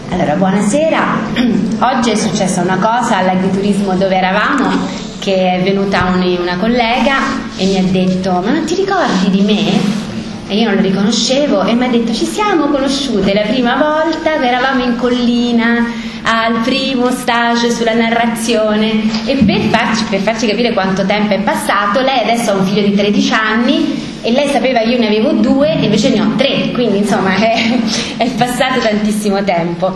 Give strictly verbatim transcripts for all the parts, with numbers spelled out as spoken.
Allora, buonasera. Oggi è successa una cosa all'agriturismo dove eravamo, che è venuta un, una collega e mi ha detto: ma non ti ricordi di me? E io non lo riconoscevo e mi ha detto: ci siamo conosciute la prima volta, eravamo in collina al primo stage sulla narrazione. E per farci, per farci capire quanto tempo è passato, lei adesso ha un figlio di tredici anni e lei sapeva che io ne avevo due e invece ne ho tre, quindi insomma è, è passato tantissimo tempo.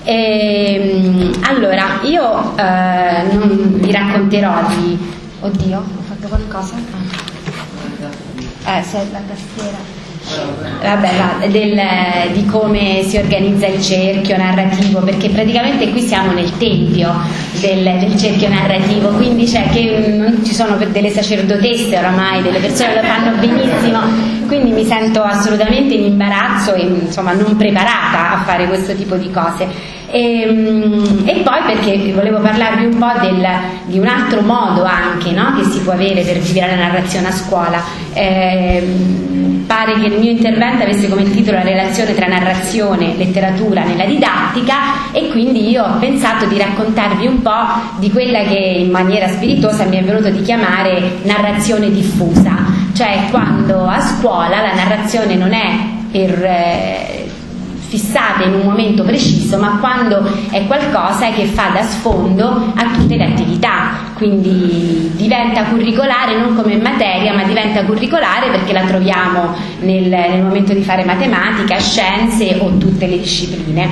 E, allora io eh, non vi racconterò di... Oddio, ho fatto qualcosa? Ah. Eh, se la tastiera... Vabbè, va, del, di come si organizza il cerchio narrativo, perché praticamente qui siamo nel tempio del, del cerchio narrativo, quindi c'è che non ci sono delle sacerdotesse oramai, delle persone che lo fanno benissimo, quindi mi sento assolutamente in imbarazzo e insomma non preparata a fare questo tipo di cose. E, e poi perché volevo parlarvi un po' del, di un altro modo anche, no, che si può avere per vivere la narrazione a scuola. Eh, pare che il mio intervento avesse come titolo la relazione tra narrazione e letteratura nella didattica, e quindi io ho pensato di raccontarvi un po' di quella che in maniera spiritosa mi è venuto di chiamare narrazione diffusa, cioè quando a scuola la narrazione non è per... Eh, fissate in un momento preciso, ma quando è qualcosa che fa da sfondo a tutte le attività, quindi diventa curricolare non come materia, ma diventa curricolare perché la troviamo nel, nel momento di fare matematica, scienze o tutte le discipline.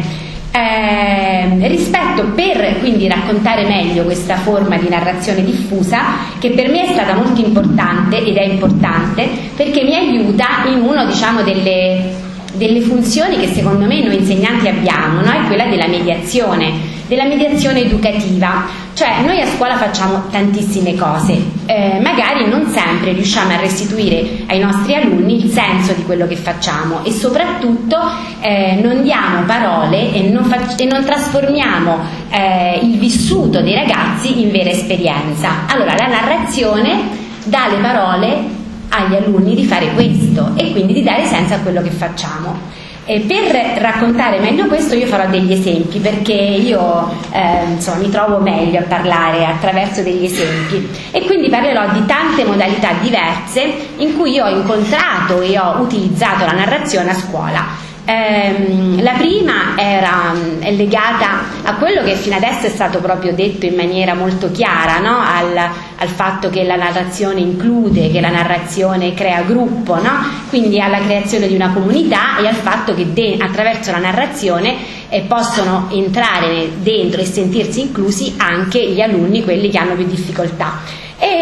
Eh, rispetto per quindi raccontare meglio questa forma di narrazione diffusa, che per me è stata molto importante ed è importante perché mi aiuta in uno, diciamo, delle delle funzioni che secondo me noi insegnanti abbiamo, no? È quella della mediazione, della mediazione educativa. Cioè noi a scuola facciamo tantissime cose, eh, magari non sempre riusciamo a restituire ai nostri alunni il senso di quello che facciamo, e soprattutto eh, non diamo parole e non, fac- e non trasformiamo eh, il vissuto dei ragazzi in vera esperienza. Allora la narrazione dà le parole agli alunni di fare questo e quindi di dare senso a quello che facciamo. E per raccontare meglio questo io farò degli esempi, perché io eh, insomma, mi trovo meglio a parlare attraverso degli esempi, e quindi parlerò di tante modalità diverse in cui io ho incontrato e ho utilizzato la narrazione a scuola. Eh, la prima era, è legata a quello che fino adesso è stato proprio detto in maniera molto chiara, no? al, al fatto che la narrazione include, che la narrazione crea gruppo, no? Quindi alla creazione di una comunità e al fatto che de- attraverso la narrazione eh, possono entrare dentro e sentirsi inclusi anche gli alunni, quelli che hanno più difficoltà.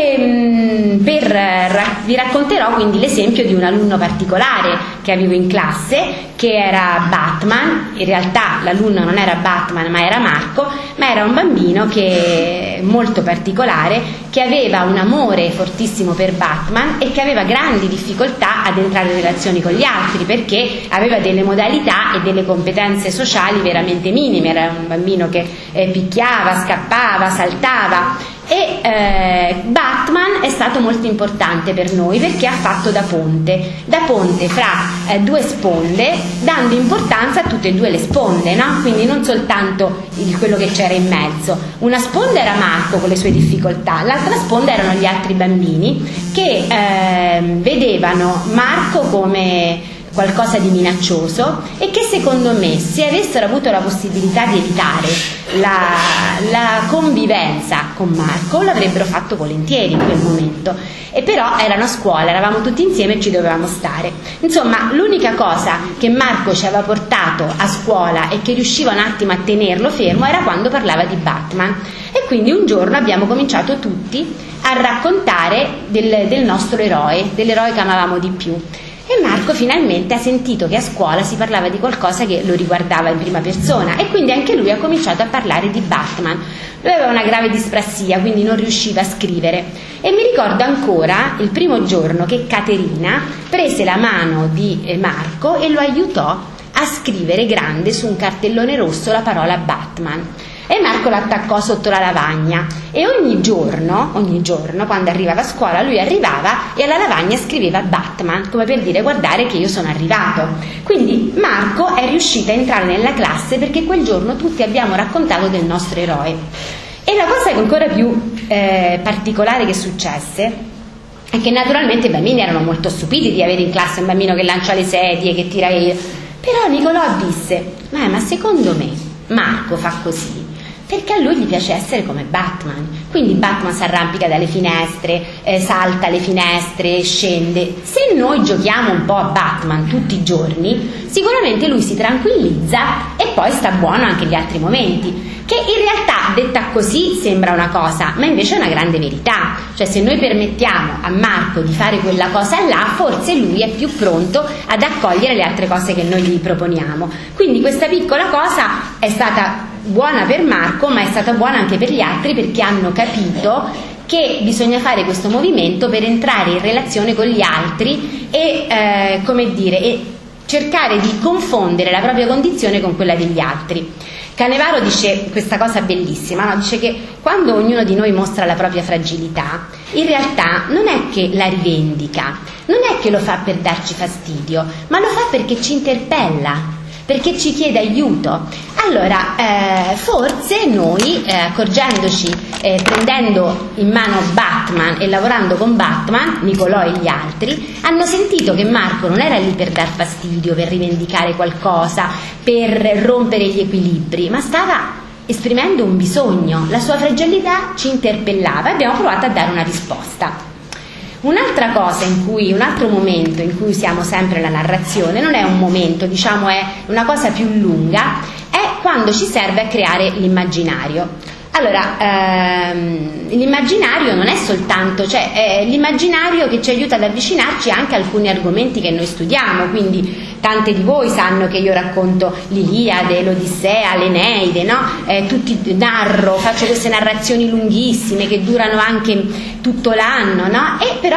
E per, vi racconterò quindi l'esempio di un alunno particolare che avevo in classe, che era Batman. In realtà l'alunno non era Batman ma era Marco, ma era un bambino che molto particolare, che aveva un amore fortissimo per Batman e che aveva grandi difficoltà ad entrare in relazioni con gli altri, perché aveva delle modalità e delle competenze sociali veramente minime. Era un bambino che eh, picchiava, scappava, saltava. E eh, Batman è stato molto importante per noi perché ha fatto da ponte, da ponte fra eh, due sponde, dando importanza a tutte e due le sponde, no? Quindi non soltanto il, quello che c'era in mezzo. Una sponda era Marco con le sue difficoltà, l'altra sponda erano gli altri bambini che eh, vedevano Marco come qualcosa di minaccioso e che secondo me, se avessero avuto la possibilità di evitare la, la convivenza con Marco, l'avrebbero fatto volentieri in quel momento. E però erano a scuola, eravamo tutti insieme e ci dovevamo stare. Insomma, l'unica cosa che Marco ci aveva portato a scuola e che riusciva un attimo a tenerlo fermo era quando parlava di Batman. E quindi un giorno abbiamo cominciato tutti a raccontare del, del nostro eroe, dell'eroe che amavamo di più. E Marco finalmente ha sentito che a scuola si parlava di qualcosa che lo riguardava in prima persona, e quindi anche lui ha cominciato a parlare di Batman. Lui aveva una grave disprassia, quindi non riusciva a scrivere, e mi ricordo ancora il primo giorno che Caterina prese la mano di Marco e lo aiutò a scrivere grande su un cartellone rosso la parola Batman. e Marco l'attaccò sotto la lavagna e ogni giorno, ogni giorno quando arrivava a scuola lui arrivava e alla lavagna scriveva Batman, come per dire guardare che io sono arrivato. Quindi Marco è riuscito a entrare nella classe perché quel giorno tutti abbiamo raccontato del nostro eroe. E la cosa che ancora più eh, particolare che successe è che naturalmente i bambini erano molto stupiti di avere in classe un bambino che lancia le sedie, che tira il... Però Nicolò disse, ma, ma secondo me Marco fa così perché a lui gli piace essere come Batman, quindi Batman si arrampica dalle finestre, eh, salta le finestre, scende. Se noi giochiamo un po' a Batman tutti i giorni, sicuramente lui si tranquillizza e poi sta buono anche gli altri momenti, che in realtà detta così sembra una cosa, ma invece è una grande verità. Cioè se noi permettiamo a Marco di fare quella cosa là, forse lui è più pronto ad accogliere le altre cose che noi gli proponiamo. Quindi questa piccola cosa è stata buona per Marco, ma è stata buona anche per gli altri, perché hanno capito che bisogna fare questo movimento per entrare in relazione con gli altri e, eh, come dire, e cercare di confondere la propria condizione con quella degli altri. Canevaro dice questa cosa bellissima, no? Dice che quando ognuno di noi mostra la propria fragilità, in realtà non è che la rivendica, non è che lo fa per darci fastidio, ma lo fa perché ci interpella, perché ci chiede aiuto. Allora eh, forse noi eh, accorgendoci, eh, prendendo in mano Batman e lavorando con Batman, Nicolò e gli altri hanno sentito che Marco non era lì per dar fastidio, per rivendicare qualcosa, per rompere gli equilibri, ma stava esprimendo un bisogno, la sua fragilità ci interpellava e abbiamo provato a dare una risposta. Un'altra cosa in cui, un altro momento in cui usiamo sempre la narrazione, non è un momento, diciamo è una cosa più lunga, è quando ci serve a creare l'immaginario. Allora, ehm, l'immaginario non è soltanto, cioè è l'immaginario che ci aiuta ad avvicinarci anche a alcuni argomenti che noi studiamo, quindi tante di voi sanno che io racconto l'Iliade, l'Odissea, l'Eneide, no? Eh, tutti narro, faccio queste narrazioni lunghissime che durano anche tutto l'anno, no? E però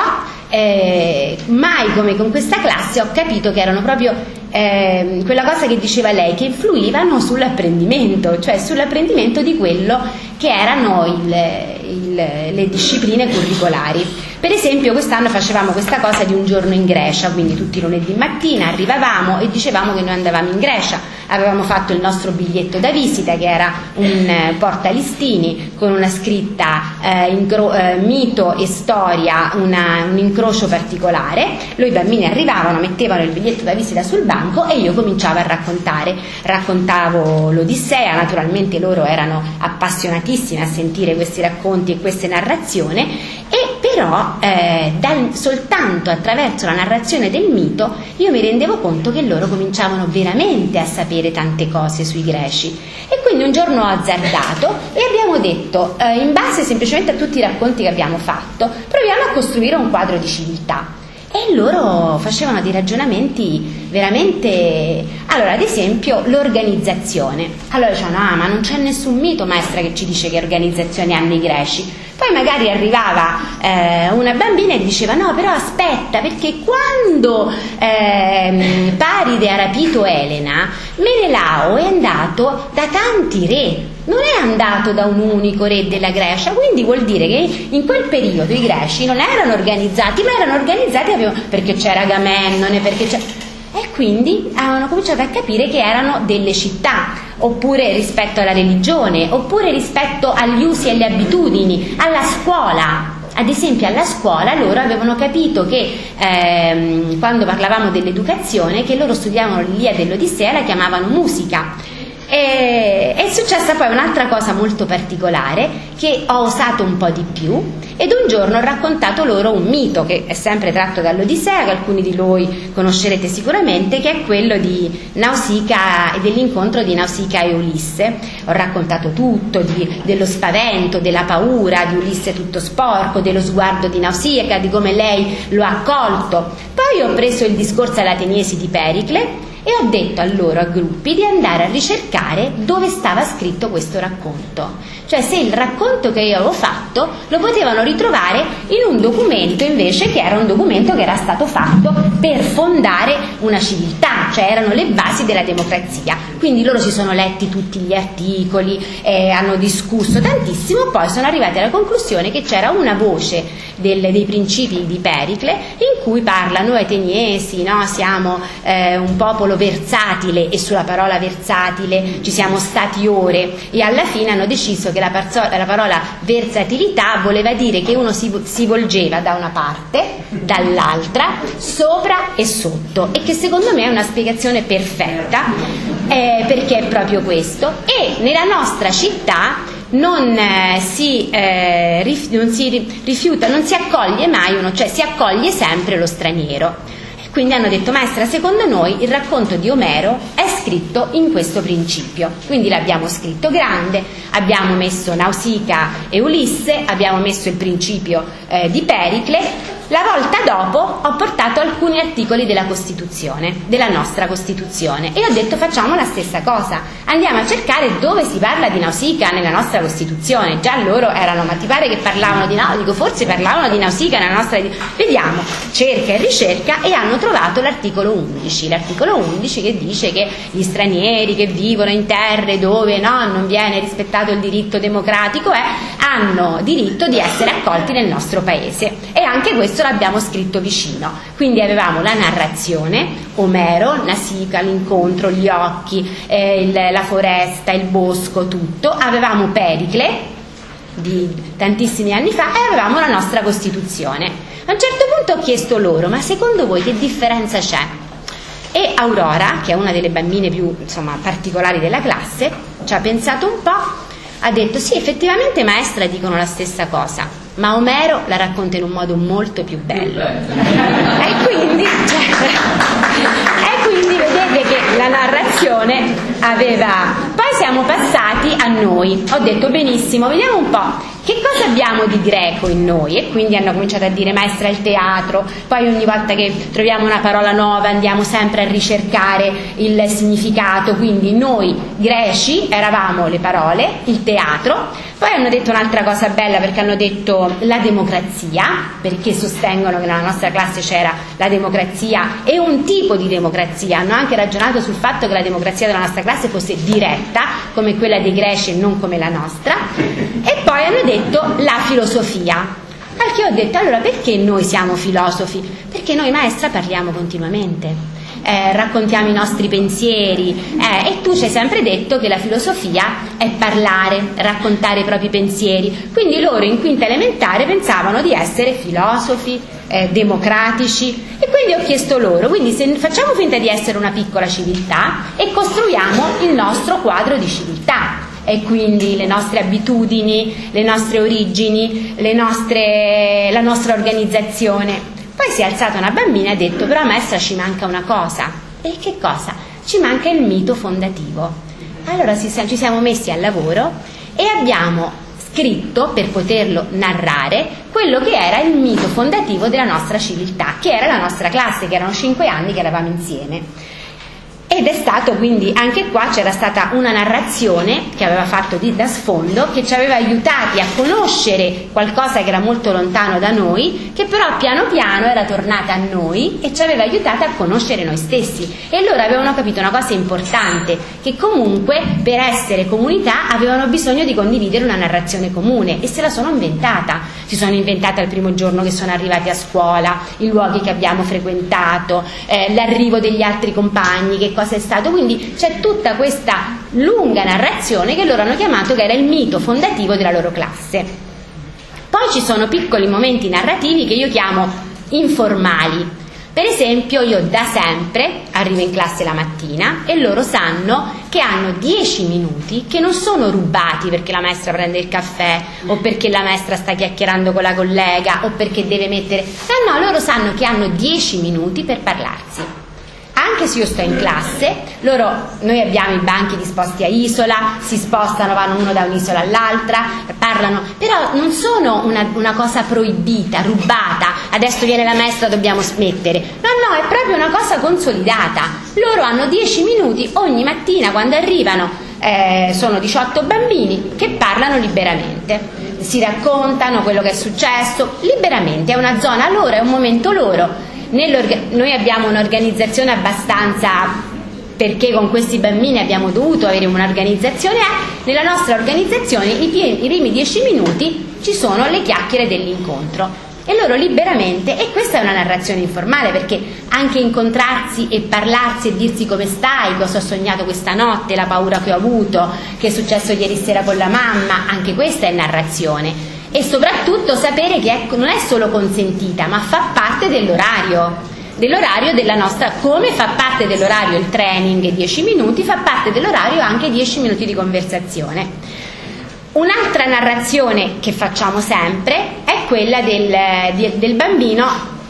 eh, mai come con questa classe ho capito che erano proprio eh, quella cosa che diceva lei, che influivano sull'apprendimento, cioè sull'apprendimento di quello che erano il, il, le discipline curricolari. Per esempio quest'anno facevamo questa cosa di un giorno in Grecia, quindi tutti i lunedì mattina arrivavamo e dicevamo che noi andavamo in Grecia, avevamo fatto il nostro biglietto da visita che era un eh, portalistini con una scritta eh, incro- eh, mito e storia, una, un incrocio particolare. Noi bambini arrivavano, mettevano il biglietto da visita sul banco e io cominciavo a raccontare, raccontavo l'Odissea, naturalmente loro erano appassionatissimi a sentire questi racconti e queste narrazioni, e però eh, dal, soltanto attraverso la narrazione del mito io mi rendevo conto che loro cominciavano veramente a sapere tante cose sui greci. E quindi un giorno ho azzardato e abbiamo detto, eh, in base semplicemente a tutti i racconti che abbiamo fatto, proviamo a costruire un quadro di civiltà. E loro facevano dei ragionamenti veramente... Allora, ad esempio, l'organizzazione. Allora dicevano, ah, ma non c'è nessun mito, maestra, che ci dice che organizzazione hanno i greci. Poi magari arrivava eh, una bambina e diceva, no, però aspetta, perché quando eh, Paride ha rapito Elena, Menelao è andato da tanti re, non è andato da un unico re della Grecia, quindi vuol dire che in quel periodo i greci non erano organizzati, ma erano organizzati perché c'era Agamennone, perché c'era... e quindi hanno cominciato a capire che erano delle città, oppure rispetto alla religione, oppure rispetto agli usi e alle abitudini, alla scuola. Ad esempio alla scuola loro avevano capito che ehm, quando parlavamo dell'educazione, che loro studiavano l'Iliade e l'Odissea, la chiamavano musica. E è successa poi un'altra cosa molto particolare, che ho osato un po' di più, ed un giorno ho raccontato loro un mito che è sempre tratto dall'Odissea, che alcuni di voi conoscerete sicuramente, che è quello di Nausicaa e dell'incontro di Nausicaa e Ulisse. Ho raccontato tutto, di, dello spavento, della paura di Ulisse tutto sporco, dello sguardo di Nausicaa, di come lei lo ha accolto. Poi ho preso il discorso all'Ateniesi di Pericle e ho detto a loro, a gruppi, di andare a ricercare dove stava scritto questo racconto, cioè se il racconto che io avevo fatto lo potevano ritrovare in un documento invece che era un documento che era stato fatto per fondare una civiltà, cioè erano le basi della democrazia. Quindi loro si sono letti tutti gli articoli, eh, hanno discusso tantissimo, poi sono arrivati alla conclusione che c'era una voce del, dei principi di Pericle in cui parla: noi ateniesi, no, siamo eh, un popolo versatile, e sulla parola versatile ci siamo stati ore, e alla fine hanno deciso che la, parzo, la parola versatilità voleva dire che uno si, si volgeva da una parte, dall'altra, sopra e sotto, e che secondo me è una spiegazione perfetta, eh, perché è proprio questo. E nella nostra città non, eh, si, eh, rif, non si rifiuta, non si accoglie mai uno, cioè si accoglie sempre lo straniero. Quindi hanno detto: maestra, secondo noi il racconto di Omero è scritto in questo principio. Quindi l'abbiamo scritto grande, abbiamo messo Nausicaa e Ulisse, abbiamo messo il principio eh, di Pericle. La volta dopo ho portato alcuni articoli della Costituzione, della nostra Costituzione, e ho detto: facciamo la stessa cosa, andiamo a cercare dove si parla di Nausicaa nella nostra Costituzione. Già loro erano: ma ti pare che parlavano di Nausicaa? Dico, forse parlavano di Nausicaa nella nostra. Vediamo, cerca e ricerca, e hanno trovato l'articolo undici, l'articolo undici che dice che gli stranieri che vivono in terre dove no, non viene rispettato il diritto democratico eh, hanno diritto di essere accolti nel nostro paese, e anche questo l'abbiamo scritto vicino. Quindi avevamo la narrazione, Omero, Nausicaa, l'incontro, gli occhi, eh, il, la foresta, il bosco, tutto. Avevamo Pericle di tantissimi anni fa, e avevamo la nostra Costituzione. A un certo punto ho chiesto loro: ma secondo voi che differenza c'è? E Aurora, che è una delle bambine più, insomma, particolari della classe, ci ha pensato un po', ha detto: sì, effettivamente, maestra, dicono la stessa cosa, ma Omero la racconta in un modo molto più bello. E quindi, cioè, e quindi vedete che la narrazione aveva... Poi siamo passati a noi. Ho detto: benissimo, vediamo un po' che cosa abbiamo di greco in noi. E quindi hanno cominciato a dire: maestra, il teatro. Poi ogni volta che troviamo una parola nuova andiamo sempre a ricercare il significato. Quindi noi greci eravamo le parole, il teatro. Poi hanno detto un'altra cosa bella, perché hanno detto la democrazia, perché sostengono che nella nostra classe c'era la democrazia e un tipo di democrazia. Hanno anche ragionato sul fatto che la democrazia della nostra classe fosse diretta, come quella dei greci e non come la nostra. E poi hanno detto la filosofia. Al che ho detto: allora perché noi siamo filosofi? Perché noi, maestra, parliamo continuamente. Eh, raccontiamo i nostri pensieri, eh, e tu ci hai sempre detto che la filosofia è parlare, raccontare i propri pensieri. Quindi loro in quinta elementare pensavano di essere filosofi, eh, democratici, e quindi ho chiesto loro: quindi se facciamo finta di essere una piccola civiltà e costruiamo il nostro quadro di civiltà, e quindi le nostre abitudini, le nostre origini, le nostre, la nostra organizzazione. Poi si è alzata una bambina e ha detto: però maestra, ci manca una cosa. E che cosa? Ci manca il mito fondativo. Allora ci siamo messi al lavoro e abbiamo scritto, per poterlo narrare, quello che era il mito fondativo della nostra civiltà, che era la nostra classe, che erano cinque anni che eravamo insieme. Ed è stato, quindi, anche qua c'era stata una narrazione che aveva fatto di, da sfondo, che ci aveva aiutati a conoscere qualcosa che era molto lontano da noi, che però piano piano era tornata a noi e ci aveva aiutato a conoscere noi stessi. E loro avevano capito una cosa importante, che comunque per essere comunità avevano bisogno di condividere una narrazione comune, e se la sono inventata. Si sono inventata il primo giorno che sono arrivati a scuola, i luoghi che abbiamo frequentato, eh, l'arrivo degli altri compagni, che cosa è stato. Quindi c'è tutta questa lunga narrazione che loro hanno chiamato, che era il mito fondativo della loro classe. Poi ci sono piccoli momenti narrativi che io chiamo informali. Per esempio, io da sempre arrivo in classe la mattina e loro sanno che hanno dieci minuti che non sono rubati perché la maestra prende il caffè, o perché la maestra sta chiacchierando con la collega, o perché deve mettere... No, no, loro sanno che hanno dieci minuti per parlarsi. anche se io sto in classe, loro, noi abbiamo i banchi disposti a isola, si spostano, vanno uno da un'isola all'altra, parlano, però non sono una, una cosa proibita, rubata, adesso viene la maestra, dobbiamo smettere. No, no, è proprio una cosa consolidata. Loro hanno dieci minuti ogni mattina quando arrivano, eh, sono diciotto bambini che parlano liberamente. Si raccontano quello che è successo liberamente, è una zona loro, è un momento loro. Noi abbiamo un'organizzazione abbastanza, perché con questi bambini abbiamo dovuto avere un'organizzazione, nella nostra organizzazione i, pie- i primi dieci minuti ci sono le chiacchiere dell'incontro e loro liberamente, e questa è una narrazione informale, perché anche incontrarsi e parlarsi e dirsi come stai, cosa ho sognato questa notte, la paura che ho avuto, che è successo ieri sera con la mamma, anche questa è narrazione. E soprattutto sapere che è, non è solo consentita, ma fa parte dell'orario, dell'orario della nostra, come fa parte dell'orario il training dieci minuti, fa parte dell'orario anche dieci minuti di conversazione. Un'altra narrazione che facciamo sempre è quella del, del, del bambino.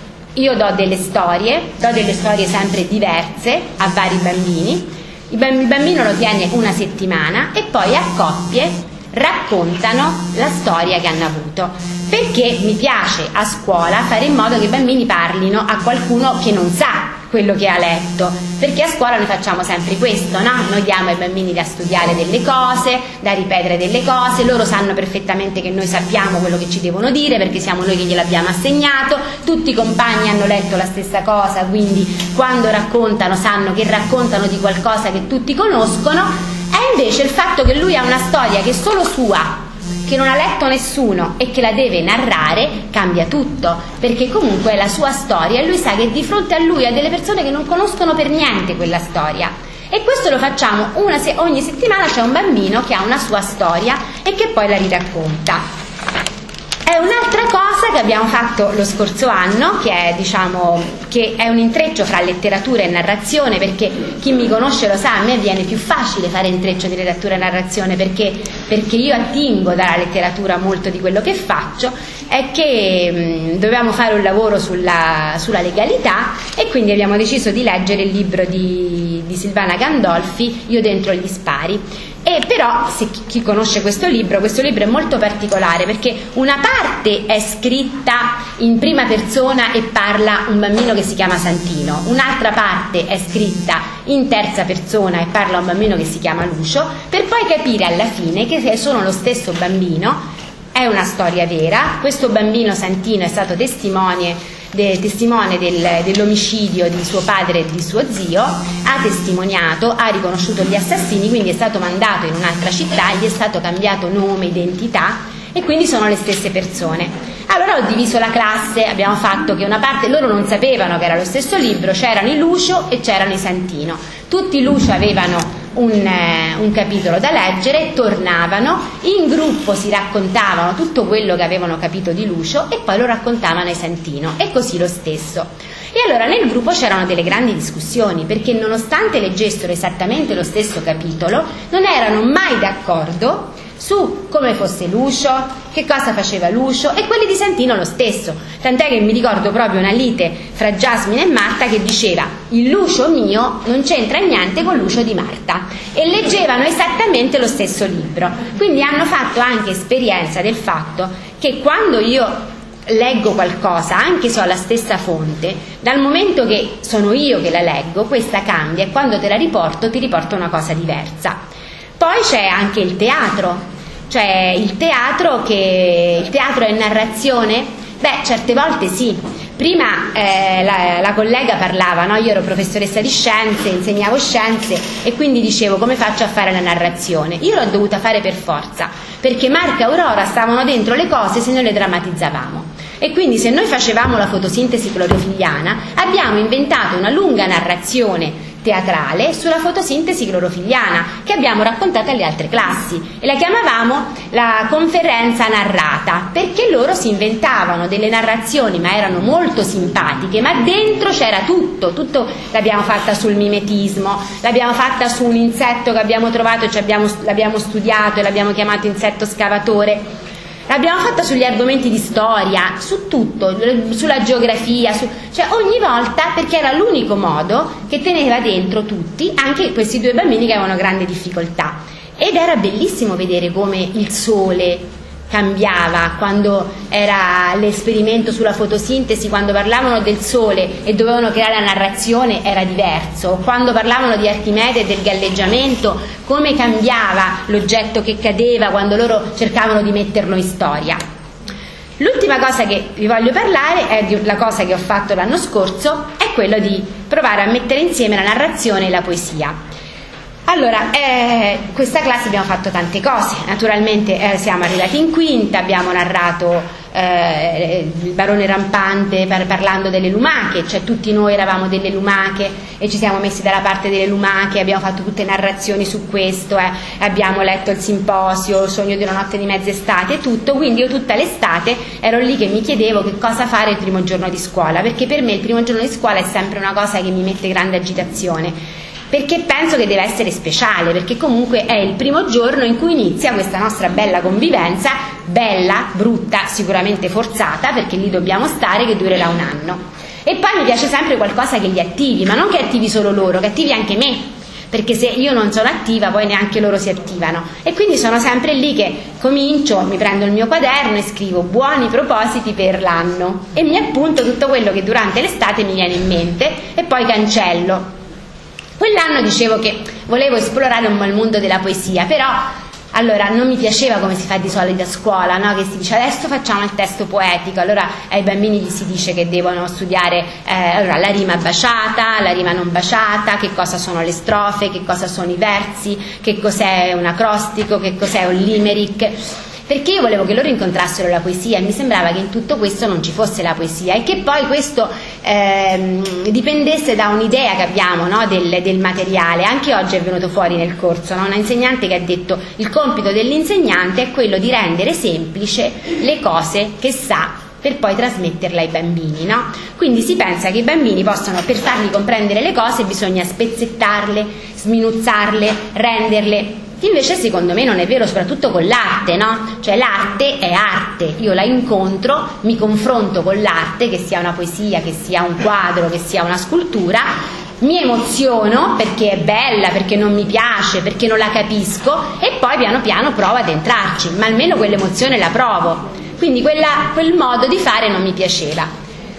Io do delle storie, do delle storie sempre diverse a vari bambini, il bambino lo tiene una settimana e poi a coppie raccontano la storia che hanno avuto, perché mi piace a scuola fare in modo che i bambini parlino a qualcuno che non sa quello che ha letto, perché a scuola noi facciamo sempre questo, no? Noi diamo ai bambini da studiare delle cose, da ripetere delle cose, loro sanno perfettamente che noi sappiamo quello che ci devono dire perché siamo noi che gliel'abbiamo assegnato, tutti i compagni hanno letto la stessa cosa, quindi quando raccontano sanno che raccontano di qualcosa che tutti conoscono. E invece il fatto che lui ha una storia che è solo sua, che non ha letto nessuno e che la deve narrare, cambia tutto, perché comunque è la sua storia e lui sa che di fronte a lui ha delle persone che non conoscono per niente quella storia. E questo lo facciamo una se- ogni settimana c'è un bambino che ha una sua storia e che poi la riracconta. È un'altra cosa che abbiamo fatto lo scorso anno, che è, diciamo, che è un intreccio fra letteratura e narrazione, perché chi mi conosce lo sa, a me viene più facile fare intreccio di letteratura e narrazione, perché, perché io attingo dalla letteratura molto di quello che faccio, è che mh, dovevamo fare un lavoro sulla, sulla legalità e quindi abbiamo deciso di leggere il libro di, di Silvana Gandolfi, Io dentro gli spari. E però, se chi, chi conosce questo libro, questo libro è molto particolare perché una parte è scritta in prima persona e parla un bambino che si chiama Santino, un'altra parte è scritta in terza persona e parla un bambino che si chiama Lucio, per poi capire alla fine che sono lo stesso bambino. È una storia vera, questo bambino Santino è stato testimone, de, testimone del, dell'omicidio di suo padre e di suo zio, ha testimoniato, ha riconosciuto gli assassini, quindi è stato mandato in un'altra città, gli è stato cambiato nome, identità e quindi sono le stesse persone. Allora ho diviso la classe, abbiamo fatto che una parte, loro non sapevano che era lo stesso libro, c'erano i Lucio e c'erano i Santino, tutti i Lucio avevano Un, eh, un capitolo da leggere, tornavano, in gruppo si raccontavano tutto quello che avevano capito di Lucio e poi lo raccontavano ai Santino e così lo stesso. E allora nel gruppo c'erano delle grandi discussioni perché nonostante leggessero esattamente lo stesso capitolo non erano mai d'accordo su come fosse Lucio, che cosa faceva Lucio, e quelli di Santino lo stesso, tant'è che mi ricordo proprio una lite fra Jasmine e Marta che diceva il Lucio mio non c'entra niente con Lucio di Marta, e leggevano esattamente lo stesso libro, quindi hanno fatto anche esperienza del fatto che quando io leggo qualcosa, anche se ho la stessa fonte, dal momento che sono io che la leggo, questa cambia e quando te la riporto ti riporto una cosa diversa. Poi c'è anche il teatro, cioè il teatro che il teatro è narrazione? Beh, certe volte sì. Prima eh, la, la collega parlava, no? Io ero professoressa di scienze, insegnavo scienze e quindi dicevo come faccio a fare la narrazione? Io l'ho dovuta fare per forza, perché Marca e Aurora stavano dentro le cose se noi le drammatizzavamo. E quindi se noi facevamo la fotosintesi clorofilliana abbiamo inventato una lunga narrazione teatrale sulla fotosintesi clorofilliana che abbiamo raccontato alle altre classi e la chiamavamo la conferenza narrata, perché loro si inventavano delle narrazioni ma erano molto simpatiche, ma dentro c'era tutto, tutto. L'abbiamo fatta sul mimetismo, l'abbiamo fatta su un insetto che abbiamo trovato e ci abbiamo, l'abbiamo studiato e l'abbiamo chiamato insetto scavatore. L'abbiamo fatta sugli argomenti di storia, su tutto, sulla geografia, su, cioè ogni volta, perché era l'unico modo che teneva dentro tutti, anche questi due bambini che avevano grande difficoltà. Ed era bellissimo vedere come il sole cambiava quando era l'esperimento sulla fotosintesi, quando parlavano del sole e dovevano creare la narrazione era diverso, quando parlavano di Archimede e del galleggiamento, come cambiava l'oggetto che cadeva quando loro cercavano di metterlo in storia. L'ultima cosa che vi voglio parlare è di la cosa che ho fatto l'anno scorso, è quello di provare a mettere insieme la narrazione e la poesia. Allora, eh, questa classe abbiamo fatto tante cose, naturalmente eh, siamo arrivati in quinta, abbiamo narrato eh, il barone rampante par- parlando delle lumache, cioè tutti noi eravamo delle lumache e ci siamo messi dalla parte delle lumache, abbiamo fatto tutte narrazioni su questo, eh, abbiamo letto il simposio, il sogno di una notte di mezz'estate e tutto, quindi io tutta l'estate ero lì che mi chiedevo che cosa fare il primo giorno di scuola, perché per me il primo giorno di scuola è sempre una cosa che mi mette grande agitazione, perché penso che deve essere speciale, perché comunque è il primo giorno in cui inizia questa nostra bella convivenza, bella, brutta, sicuramente forzata, perché lì dobbiamo stare, che durerà un anno. E poi mi piace sempre qualcosa che li attivi, ma non che attivi solo loro, che attivi anche me, perché se io non sono attiva poi neanche loro si attivano, e quindi sono sempre lì che comincio, mi prendo il mio quaderno e scrivo buoni propositi per l'anno e mi appunto tutto quello che durante l'estate mi viene in mente e poi cancello. Quell'anno dicevo che volevo esplorare un po' il mondo della poesia, però allora non mi piaceva come si fa di solito a scuola, no? Che si dice adesso facciamo il testo poetico, allora ai bambini gli si dice che devono studiare eh, allora, la rima baciata, la rima non baciata, che cosa sono le strofe, che cosa sono i versi, che cos'è un acrostico, che cos'è un limerick, perché io volevo che loro incontrassero la poesia e mi sembrava che in tutto questo non ci fosse la poesia e che poi questo ehm, dipendesse da un'idea che abbiamo, no, del, del materiale. Anche oggi è venuto fuori nel corso, no? Una insegnante che ha detto il compito dell'insegnante è quello di rendere semplice le cose che sa per poi trasmetterla ai bambini, no? Quindi si pensa che i bambini possono, per fargli comprendere le cose bisogna spezzettarle, sminuzzarle, renderle. Invece secondo me non è vero, soprattutto con l'arte, no? Cioè l'arte è arte, io la incontro, mi confronto con l'arte, che sia una poesia, che sia un quadro, che sia una scultura, mi emoziono perché è bella, perché non mi piace, perché non la capisco e poi piano piano provo ad entrarci, ma almeno quell'emozione la provo, quindi quella, quel modo di fare non mi piaceva.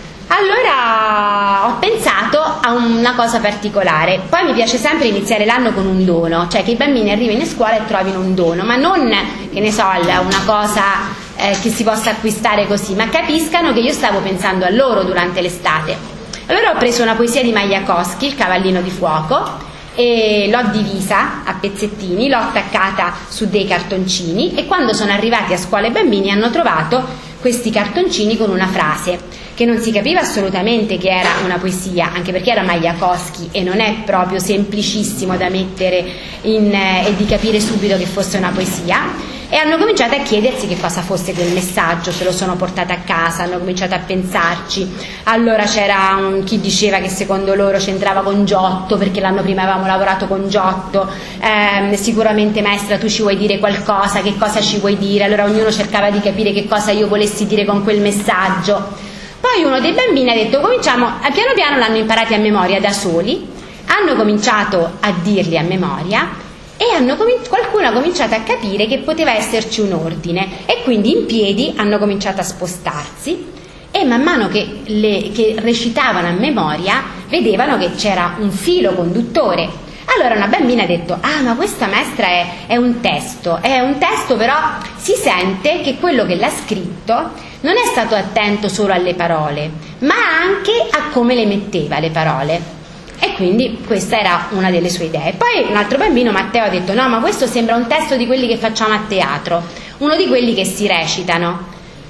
Allora ho pensato a una cosa particolare, poi mi piace sempre iniziare l'anno con un dono, cioè che i bambini arrivino in scuola e trovino un dono, ma non, che ne so, una cosa eh, che si possa acquistare così, ma capiscano che io stavo pensando a loro durante l'estate. Allora ho preso una poesia di Majakovskij, Il cavallino di fuoco, e l'ho divisa a pezzettini, l'ho attaccata su dei cartoncini e quando sono arrivati a scuola i bambini hanno trovato questi cartoncini con una frase che non si capiva assolutamente che era una poesia, anche perché era Majakovskij e non è proprio semplicissimo da mettere in, eh, e di capire subito che fosse una poesia, e hanno cominciato a chiedersi che cosa fosse quel messaggio, se lo sono portata a casa, hanno cominciato a pensarci. Allora c'era un, chi diceva che secondo loro c'entrava con Giotto, perché l'anno prima avevamo lavorato con Giotto, eh, sicuramente maestra tu ci vuoi dire qualcosa, che cosa ci vuoi dire? Allora ognuno cercava di capire che cosa io volessi dire con quel messaggio. Poi uno dei bambini ha detto cominciamo, piano piano l'hanno imparati a memoria da soli, hanno cominciato a dirli a memoria e hanno comin- qualcuno ha cominciato a capire che poteva esserci un ordine e quindi in piedi hanno cominciato a spostarsi e man mano che, le, che recitavano a memoria vedevano che c'era un filo conduttore. Allora una bambina ha detto ah ma questa maestra è, è un testo, è un testo però si sente che quello che l'ha scritto non è stato attento solo alle parole, ma anche a come le metteva le parole. E quindi questa era una delle sue idee. Poi un altro bambino, Matteo, ha detto no ma questo sembra un testo di quelli che facciamo a teatro, uno di quelli che si recitano.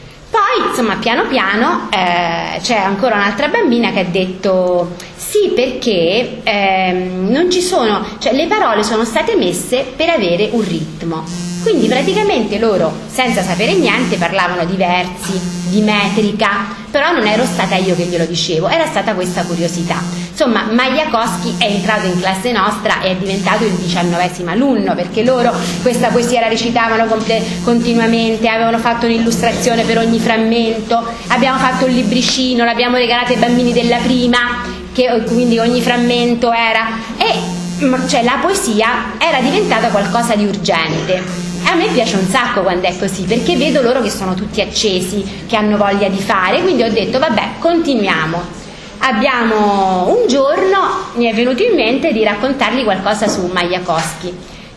Poi insomma piano piano eh, c'è ancora un'altra bambina che ha detto sì perché ehm, non ci sono, cioè le parole sono state messe per avere un ritmo, quindi praticamente loro senza sapere niente parlavano di versi, di metrica, però non ero stata io che glielo dicevo, era stata questa curiosità. Insomma, Majakovskij è entrato in classe nostra e è diventato il diciannovesimo alunno, perché loro questa poesia la recitavano continuamente, avevano fatto un'illustrazione per ogni frammento, abbiamo fatto un libricino, l'abbiamo regalato ai bambini della prima, che quindi ogni frammento era... e cioè la poesia era diventata qualcosa di urgente. E a me piace un sacco quando è così, perché vedo loro che sono tutti accesi, che hanno voglia di fare, quindi ho detto vabbè, continuiamo. Abbiamo un giorno, mi è venuto in mente di raccontargli qualcosa su Majakovskij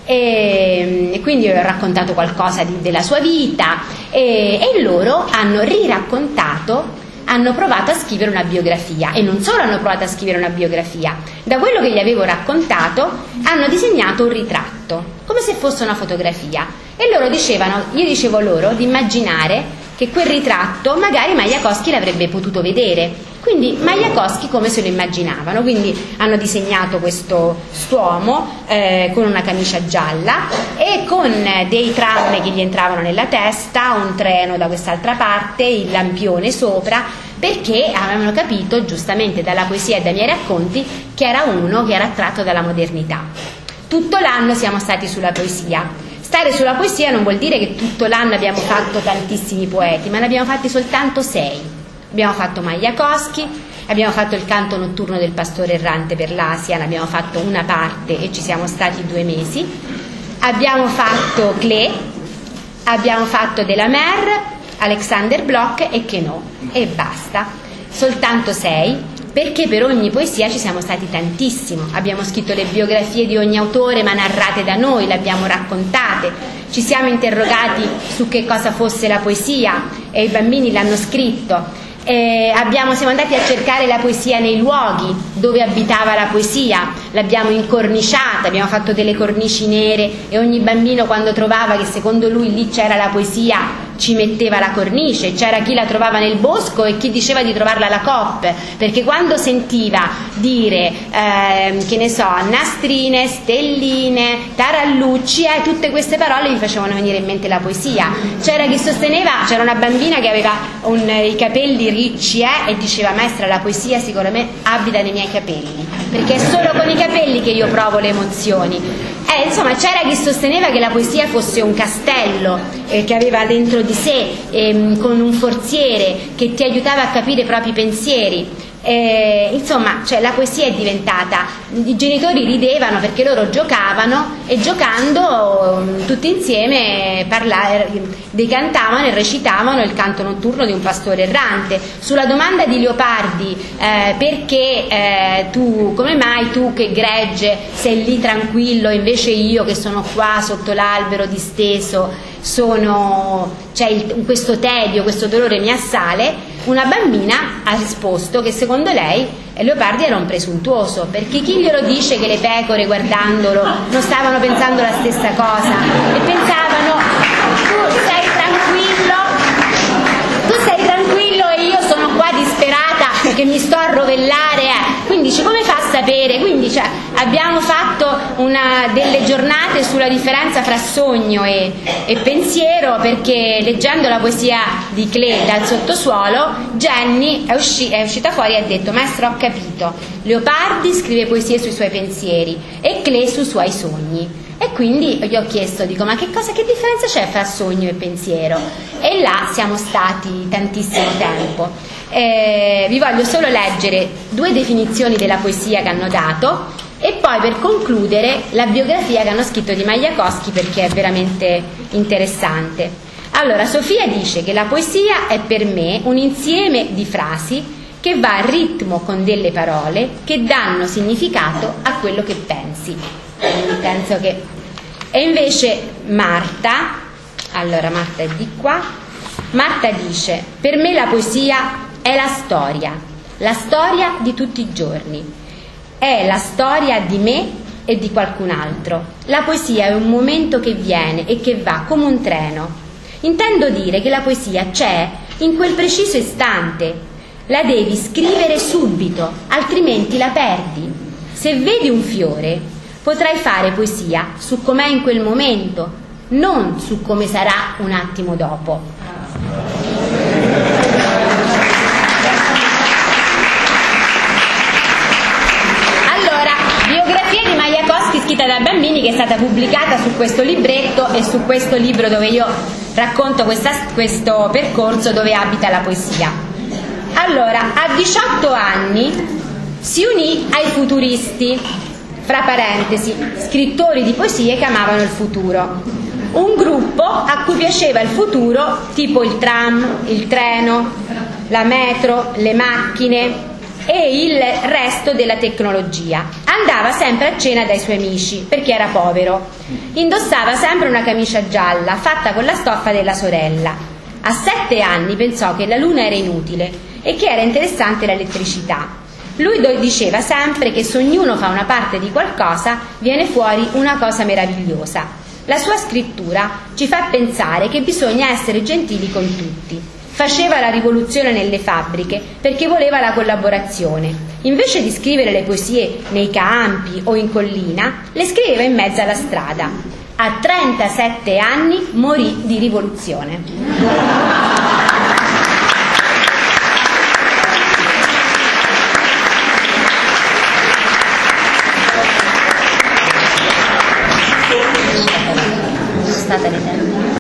e, e quindi ho raccontato qualcosa di, della sua vita e, e loro hanno riraccontato, hanno provato a scrivere una biografia, e non solo hanno provato a scrivere una biografia, da quello che gli avevo raccontato hanno disegnato un ritratto, come se fosse una fotografia, e loro dicevano, io dicevo loro di immaginare che quel ritratto magari Majakovskij l'avrebbe potuto vedere, quindi Majakovskij come se lo immaginavano, quindi hanno disegnato questo uomo eh, con una camicia gialla e con dei tram che gli entravano nella testa, un treno da quest'altra parte, il lampione sopra, perché avevano capito giustamente dalla poesia e dai miei racconti che era uno che era attratto dalla modernità. Tutto l'anno siamo stati sulla poesia. Stare sulla poesia non vuol dire che tutto l'anno abbiamo fatto tantissimi poeti, ma ne abbiamo fatti soltanto sei. Abbiamo fatto Majakovskij, abbiamo fatto il canto notturno del pastore errante per l'Asia, ne abbiamo fatto una parte e ci siamo stati due mesi. Abbiamo fatto Klee, abbiamo fatto Delamer, Alexander Blok e Queneau, e basta. Soltanto sei, perché per ogni poesia ci siamo stati tantissimo. Abbiamo scritto le biografie di ogni autore, ma narrate da noi, le abbiamo raccontate, ci siamo interrogati su che cosa fosse la poesia e i bambini l'hanno scritto. Eh, abbiamo, siamo andati a cercare la poesia nei luoghi dove abitava la poesia, l'abbiamo incorniciata, abbiamo fatto delle cornici nere e ogni bambino quando trovava che secondo lui lì c'era la poesia ci metteva la cornice, c'era chi la trovava nel bosco e chi diceva di trovarla alla Coop, perché quando sentiva dire eh, che ne so, nastrine, stelline, tarallucci, eh, tutte queste parole gli facevano venire in mente la poesia. C'era chi sosteneva, c'era una bambina che aveva un, i capelli ricci eh, e diceva maestra, la poesia sicuramente abita nei miei capelli, perché è solo con i capelli che io provo le emozioni. Eh, insomma, c'era chi sosteneva che la poesia fosse un castello eh, che aveva dentro di sé ehm, con un forziere che ti aiutava a capire i propri pensieri. Eh, insomma, cioè, la poesia è diventata, i genitori ridevano perché loro giocavano e giocando tutti insieme parla, decantavano e recitavano il canto notturno di un pastore errante. Sulla domanda di Leopardi eh, perché eh, tu, come mai tu che gregge sei lì tranquillo, invece io che sono qua sotto l'albero disteso sono, cioè il, questo tedio, questo dolore mi assale, una bambina ha risposto che secondo lei Leopardi era un presuntuoso, perché chi glielo dice che le pecore guardandolo non stavano pensando la stessa cosa e pensavano tu sei tranquillo, tu sei tranquillo e io sono qua disperata che mi sto a rovellare, eh. Quindi dice, come fa a sapere? Quindi cioè, abbiamo fatto una, delle giornate sulla differenza fra sogno e, e pensiero, perché leggendo la poesia di Klee dal sottosuolo, Jenny è, usci, è uscita fuori e ha detto maestro, ho capito, Leopardi scrive poesie sui suoi pensieri e Klee sui suoi sogni. E quindi gli ho chiesto, dico, ma che cosa, che differenza c'è fra sogno e pensiero? E là siamo stati tantissimo tempo. Eh, vi voglio solo leggere due definizioni della poesia che hanno dato e poi per concludere la biografia che hanno scritto di Majakovskij, perché è veramente interessante. Allora, Sofia dice che la poesia è per me un insieme di frasi che va a ritmo con delle parole che danno significato a quello che pensi. Penso che... E invece Marta, allora Marta è di qua, Marta dice, per me la poesia è la storia, la storia di tutti i giorni, è la storia di me e di qualcun altro. La poesia è un momento che viene e che va come un treno. Intendo dire che la poesia c'è in quel preciso istante, la devi scrivere subito, altrimenti la perdi. Se vedi un fiore, potrai fare poesia su com'è in quel momento, non su come sarà un attimo dopo. scritta da bambini che è stata pubblicata su questo libretto e su questo libro dove io racconto questa, questo percorso dove abita la poesia. Allora, a diciotto anni si unì ai futuristi, fra parentesi, scrittori di poesie che amavano il futuro, un gruppo a cui piaceva il futuro tipo il tram, il treno, la metro, le macchine e il resto della tecnologia. Andava sempre a cena dai suoi amici perché era povero. Indossava sempre una camicia gialla fatta con la stoffa della sorella. A sette anni pensò che la luna era inutile e che era interessante l'elettricità. Lui diceva sempre che se ognuno fa una parte di qualcosa viene fuori una cosa meravigliosa. La sua scrittura ci fa pensare che bisogna essere gentili con tutti. Faceva la rivoluzione nelle fabbriche perché voleva la collaborazione. Invece di scrivere le poesie nei campi o in collina, le scriveva in mezzo alla strada. A trentasette anni morì di rivoluzione. È stata l'età.